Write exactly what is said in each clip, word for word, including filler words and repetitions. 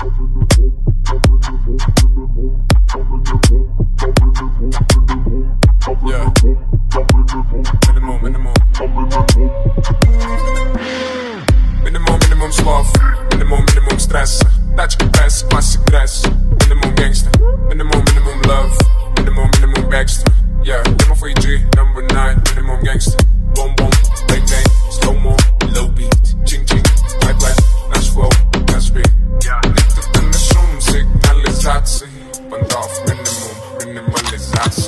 Yeah. Minimum, minimum. Minimum, minimum slaaf. Minimum, minimum stress. Touch press, classic dress. Minimum gangster. Minimum, minimum love. Minimum, minimum extra. Yeah, minimum for your G, number nine. Minimum gangster. Boom, boom, bang, bang. Slow mo, low beat. Ching, ching. High black, nice flow, nice beat. Yeah, niet te kunnen som. Signalisatie. Want af minimum, minimalisatie.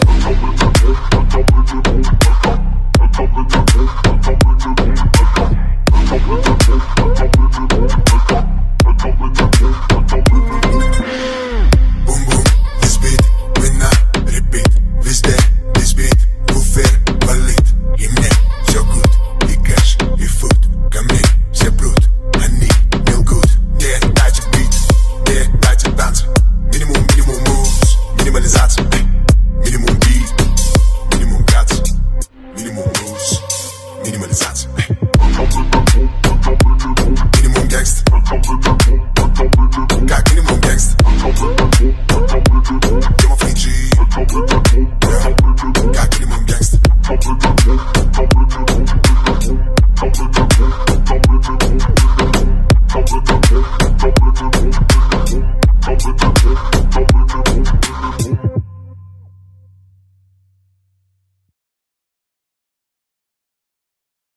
Minimalizatie.